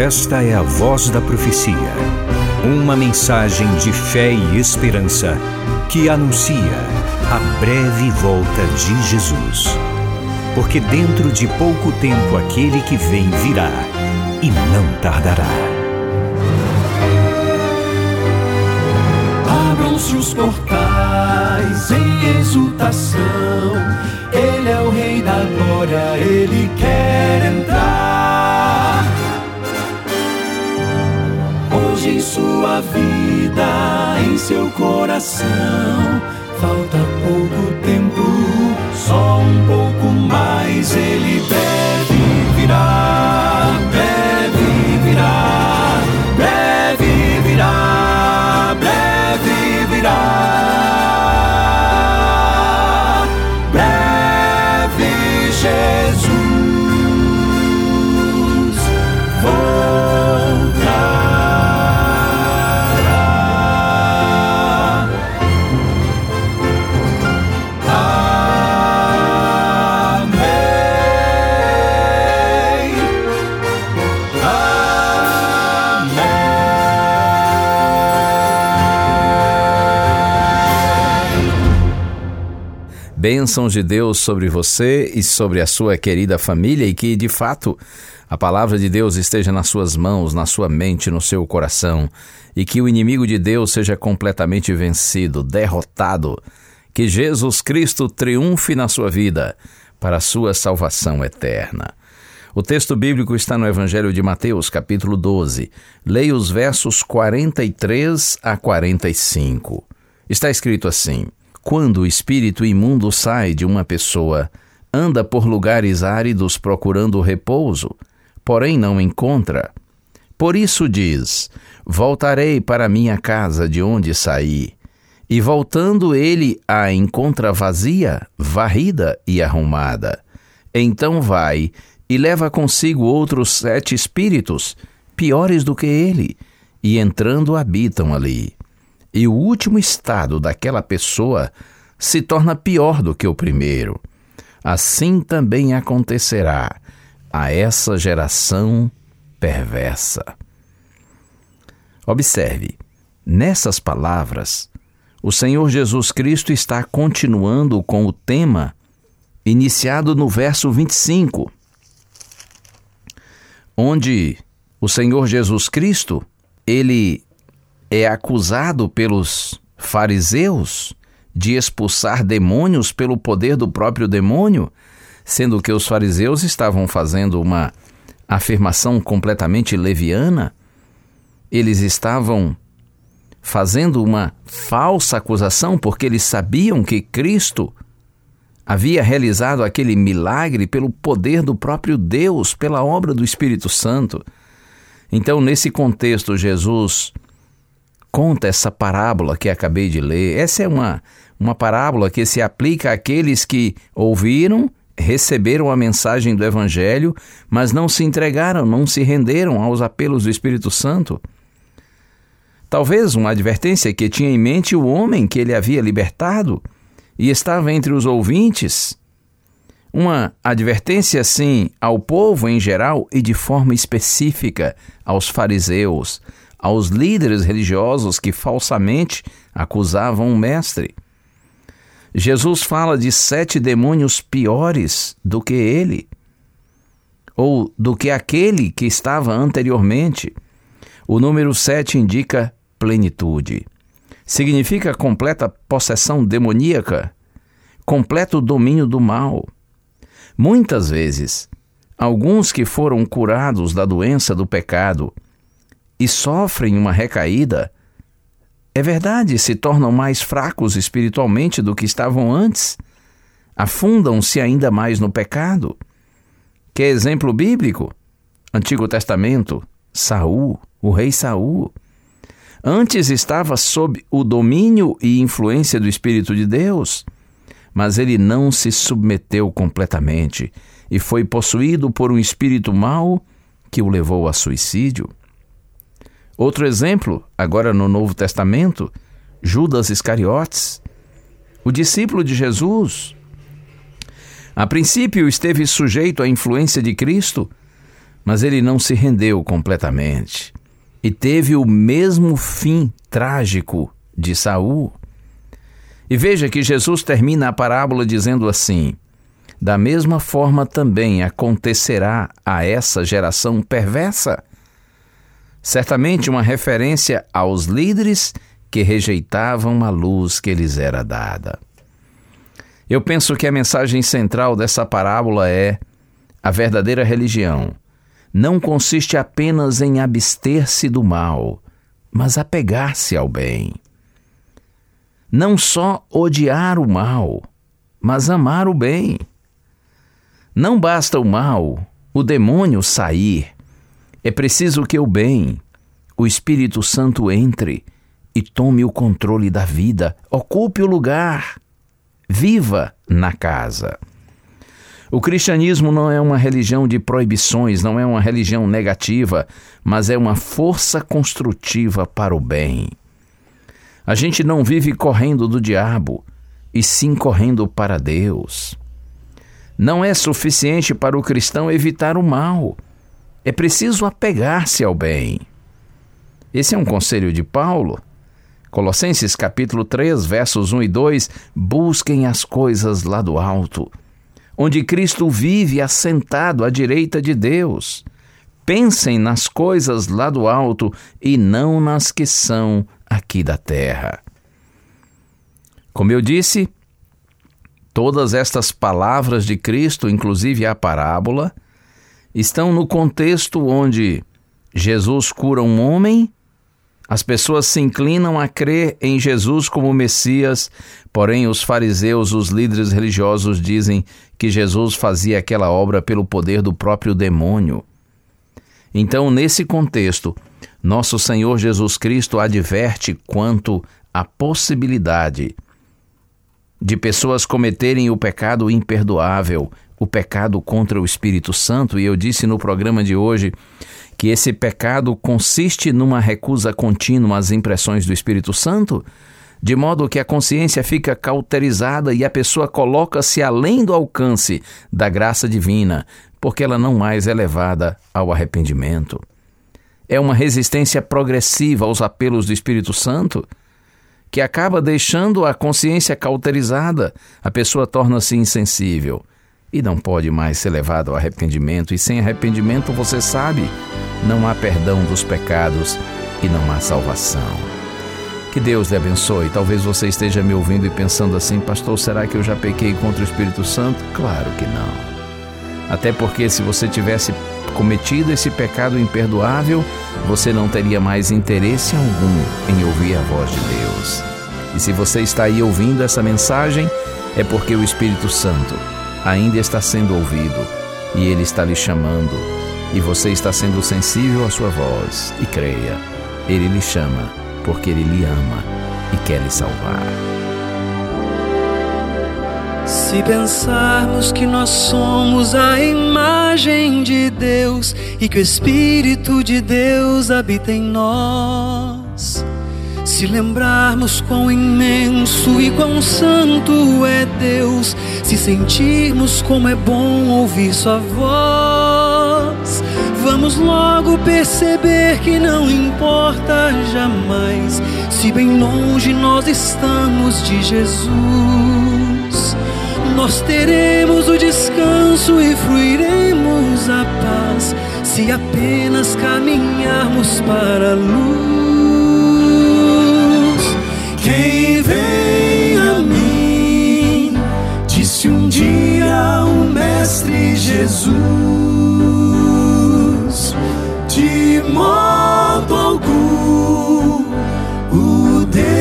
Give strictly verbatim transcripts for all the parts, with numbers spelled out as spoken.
Esta é a Voz da Profecia, uma mensagem de fé e esperança que anuncia a breve volta de Jesus. Porque dentro de pouco tempo aquele que vem virá e não tardará. Abram-se os portais em exultação, Ele é o Rei da Glória, Ele quer entrar. Hoje em sua vida, em seu coração, falta pouco tempo, só um pouco mais. Ele breve virá, breve virá, breve virá, breve virá. Breve Jesus voltará. Bênçãos de Deus sobre você e sobre a sua querida família, e que, de fato, a palavra de Deus esteja nas suas mãos, na sua mente, no seu coração, e que o inimigo de Deus seja completamente vencido, derrotado, que Jesus Cristo triunfe na sua vida para a sua salvação eterna. O texto bíblico está no Evangelho de Mateus, capítulo doze. Leia os versos quarenta e três a quarenta e cinco. Está escrito assim: quando o espírito imundo sai de uma pessoa, anda por lugares áridos procurando repouso, porém não encontra. Por isso diz: voltarei para minha casa de onde saí. E voltando ele a encontra vazia, varrida e arrumada. Então vai e leva consigo outros sete espíritos, piores do que ele, e entrando habitam ali. E o último estado daquela pessoa se torna pior do que o primeiro. Assim também acontecerá a essa geração perversa. Observe, nessas palavras, o Senhor Jesus Cristo está continuando com o tema iniciado no verso vinte e cinco, onde o Senhor Jesus Cristo, ele é acusado pelos fariseus de expulsar demônios pelo poder do próprio demônio, sendo que os fariseus estavam fazendo uma afirmação completamente leviana. Eles estavam fazendo uma falsa acusação porque eles sabiam que Cristo havia realizado aquele milagre pelo poder do próprio Deus, pela obra do Espírito Santo. Então, nesse contexto, Jesus conta essa parábola que acabei de ler. Essa é uma, uma parábola que se aplica àqueles que ouviram, receberam a mensagem do Evangelho, mas não se entregaram, não se renderam aos apelos do Espírito Santo. Talvez uma advertência que tinha em mente o homem que ele havia libertado e estava entre os ouvintes. Uma advertência, sim, ao povo em geral e de forma específica aos fariseus, aos líderes religiosos que falsamente acusavam o mestre. Jesus fala de sete demônios piores do que ele, ou do que aquele que estava anteriormente. O número sete indica plenitude. Significa completa possessão demoníaca, completo domínio do mal. Muitas vezes, alguns que foram curados da doença do pecado e sofrem uma recaída, é verdade, se tornam mais fracos espiritualmente do que estavam antes, afundam-se ainda mais no pecado. Que exemplo bíblico? Antigo Testamento, Saul, o rei Saul. Antes estava sob o domínio e influência do Espírito de Deus, mas ele não se submeteu completamente e foi possuído por um espírito mau que o levou a suicídio. Outro exemplo, agora no Novo Testamento, Judas Iscariotes, o discípulo de Jesus. A princípio esteve sujeito à influência de Cristo, Mas ele não se rendeu completamente e teve o mesmo fim trágico de Saul. E veja que Jesus termina a parábola dizendo assim: da mesma forma também acontecerá a essa geração perversa. Certamente uma referência aos líderes que rejeitavam a luz que lhes era dada. Eu penso que a mensagem central dessa parábola é: a verdadeira religião não consiste apenas em abster-se do mal, mas apegar-se ao bem. Não só odiar o mal, mas amar o bem. Não basta o mal, o demônio sair. É preciso que o bem, o Espírito Santo entre e tome o controle da vida, ocupe o lugar, viva na casa. O cristianismo não é uma religião de proibições, não é uma religião negativa, mas é uma força construtiva para o bem. A gente não vive correndo do diabo, e sim correndo para Deus. Não é suficiente para o cristão evitar o mal. É preciso apegar-se ao bem. Esse é um conselho de Paulo. Colossenses capítulo três, versos um e dois, busquem as coisas lá do alto, onde Cristo vive assentado à direita de Deus. Pensem nas coisas lá do alto e não nas que são aqui da terra. Como eu disse, todas estas palavras de Cristo, inclusive a parábola, estão no contexto onde Jesus cura um homem, as pessoas se inclinam a crer em Jesus como Messias, porém os fariseus, os líderes religiosos, dizem que Jesus fazia aquela obra pelo poder do próprio demônio. Então, nesse contexto, nosso Senhor Jesus Cristo adverte quanto à possibilidade de pessoas cometerem o pecado imperdoável, o pecado contra o Espírito Santo, e eu disse no programa de hoje que esse pecado consiste numa recusa contínua às impressões do Espírito Santo, de modo que a consciência fica cauterizada e a pessoa coloca-se além do alcance da graça divina, porque ela não mais é levada ao arrependimento. É uma resistência progressiva aos apelos do Espírito Santo, que acaba deixando a consciência cauterizada, a pessoa torna-se insensível e não pode mais ser levado ao arrependimento, e sem arrependimento, você sabe, não há perdão dos pecados e não há salvação. Que Deus lhe abençoe. Talvez você esteja me ouvindo e pensando assim: pastor, será que eu já pequei contra o Espírito Santo? Claro que não. Até porque se você tivesse cometido esse pecado imperdoável, você não teria mais interesse algum em ouvir a voz de Deus. E se você está aí ouvindo essa mensagem, é porque o Espírito Santo ainda está sendo ouvido e Ele está lhe chamando, e você está sendo sensível à sua voz. E creia, Ele lhe chama porque Ele lhe ama e quer lhe salvar. Se pensarmos que nós somos a imagem de Deus e que o Espírito de Deus habita em nós, se lembrarmos quão imenso e quão santo é Deus, se sentirmos como é bom ouvir sua voz, vamos logo perceber que não importa jamais se bem longe nós estamos de Jesus. Nós teremos o descanso e fruiremos a paz se apenas caminharmos para a luz. Quem vem a mim, disse um dia o Mestre Jesus, de modo algum o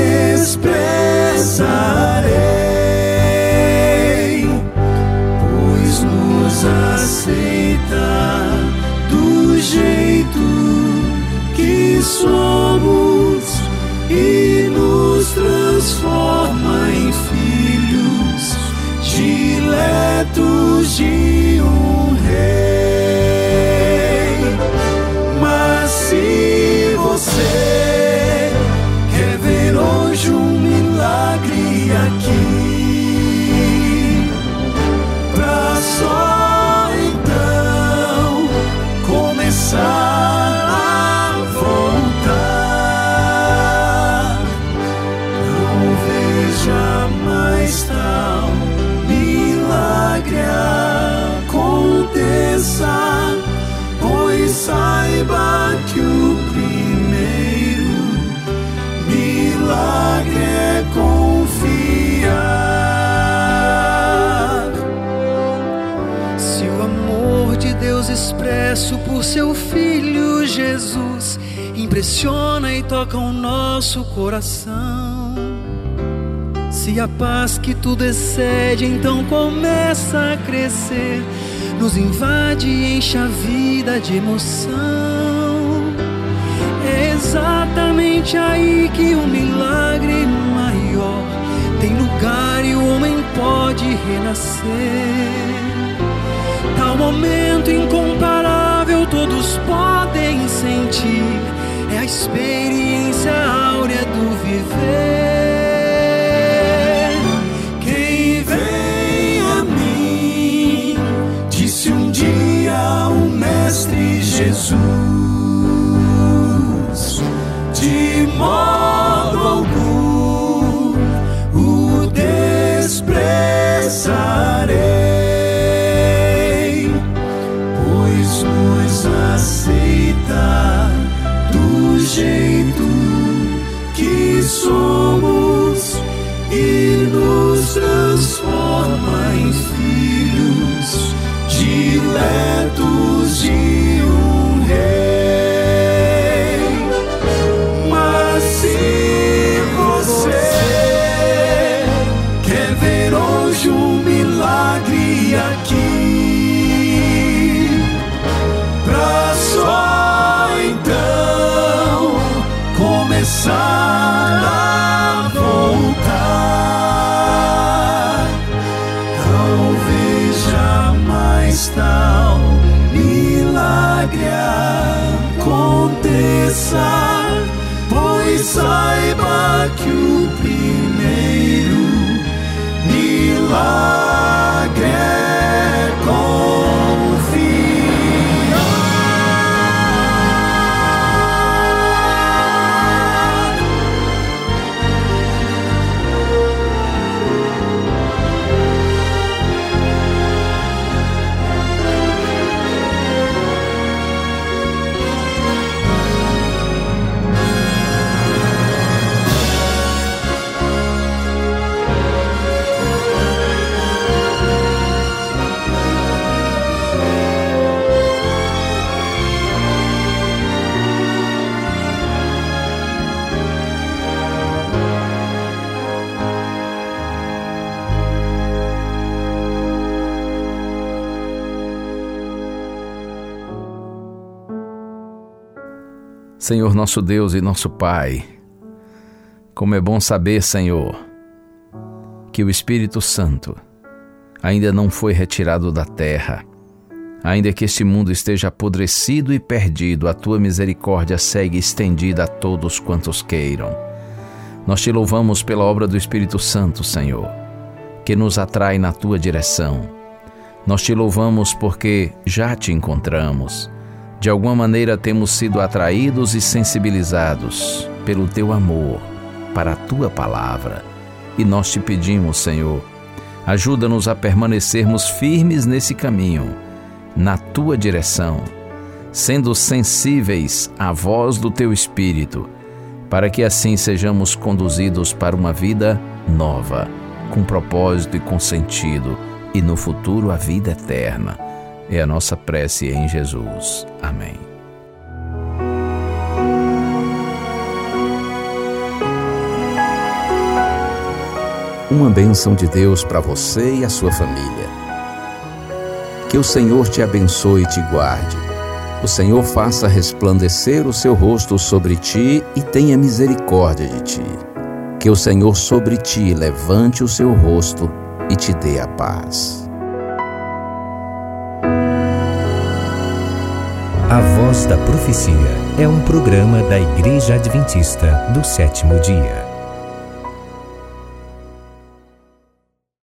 desprezarei, pois nos aceita do jeito que somos e nos transforma em filhos diletos de um rei. Mas se você quer ver hoje um milagre aqui, pra só então começar saiba que o primeiro milagre é confiar. Se o amor de Deus expresso por seu Filho Jesus impressiona e toca o nosso coração, se a paz que tudo excede então começa a crescer, nos invade e enche a vida de emoção, é exatamente aí que o milagre maior tem lugar e o homem pode renascer. Tal momento incomparável todos podem sentir, é a experiência áurea do viver. Quem vem a mim, disse um dia o Mestre Jesus, de modo algum o desprezarei, pois nos aceita do jeito que somos e nos transforma em filhos diletos de um rei. Mas se você quer ver hoje um milagre aqui, pra só então começar a voltar, talvez jamais tal milagre aconteça, pois saiba que o primeiro milagre é confiar. Senhor nosso Deus e nosso Pai, como é bom saber, Senhor, que o Espírito Santo ainda não foi retirado da terra. Ainda que este mundo esteja apodrecido e perdido, a Tua misericórdia segue estendida a todos quantos queiram. Nós Te louvamos pela obra do Espírito Santo, Senhor, que nos atrai na Tua direção. Nós Te louvamos porque já Te encontramos. De alguma maneira temos sido atraídos e sensibilizados pelo Teu amor para a Tua palavra. E nós Te pedimos, Senhor, ajuda-nos a permanecermos firmes nesse caminho, na Tua direção, sendo sensíveis à voz do Teu Espírito, para que assim sejamos conduzidos para uma vida nova, com propósito e com sentido, e no futuro a vida eterna. É a nossa prece em Jesus. Amém. Uma bênção de Deus para você e a sua família. Que o Senhor te abençoe e te guarde. O Senhor faça resplandecer o seu rosto sobre ti e tenha misericórdia de ti. Que o Senhor sobre ti levante o seu rosto e te dê a paz. A Voz da Profecia é um programa da Igreja Adventista do Sétimo Dia.